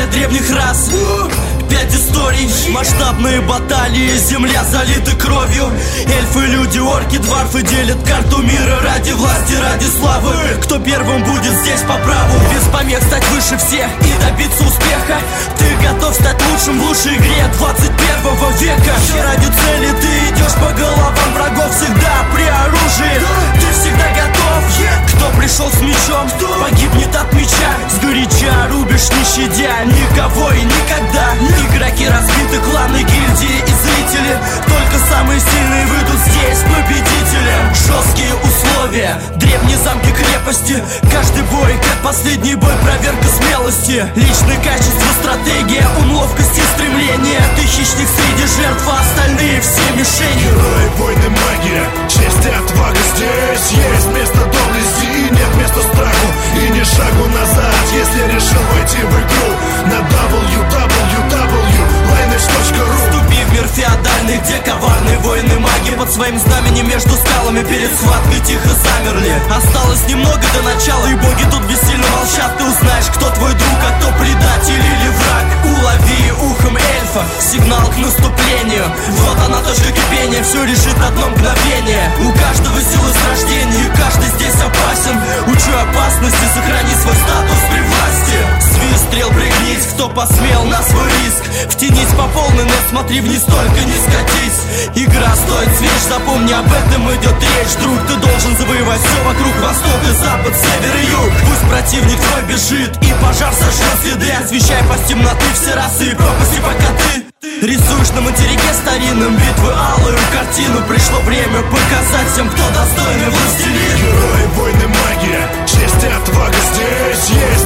древних рас. 5 историй, масштабные баталии, земля залита кровью. Эльфы, люди, орки, дварфы делят карту мира ради власти, ради славы. Кто первым будет здесь по праву, без помех стать выше всех и добиться успеха. Ты готов стать лучшим в лучшей игре 21 века. И ради цели ты идешь по головам врагов, всегда при оружии. Ты всегда готов. Кто пришел с мечом, погибнет от меча. Сгоряча рубишь, не щадя никого и никогда. Игроки разбиты, кланы, гильдии и зрители. Только самые сильные выйдут здесь победителем. Жесткие условия, древние замки, крепости. Каждый бой, как последний бой, проверка смелости. Личные качества, стратегия, ум, ловкость и стремление. Ты хищник среди жертв, а остальные все мишени. Герои, войны, магия, честь и отвага. Здесь есть место доблести и нет места страху. И ни шагу назад, если решил войти в игру. На www.lineage.ru. Вступи в мир феодальный, где коварные воины маги под своим знаменем между скалами перед схваткой тихо замерли. Осталось немного до начала, и боги тут бессильно молчат. Ты узнаешь, кто твой друг, а кто предатель или враг. Улови ухом эльфа сигнал к наступлению. Вот она точка кипения, все решит одно мгновение. У каждого силы с рождения, и каждый здесь опасен. Учу опасности, сохрани свой статус при власти. Свист стрел пригнись, кто посмел на свой риск. Втянись по полной, но смотри вниз, только не скатись. Игра стоит свеч, запомни, об этом идет речь. Друг, ты должен завоевать все вокруг, восток и запад, север и юг. Пусть противник твой бежит и пожар сожжет следы. Освещай по темноты все расы и пропасти, пока ты рисуешь на материке старинном битвы алую картину. Пришло время показать всем, кто достойный властелин. Герои, войны, магия, честь и отвага. Здесь есть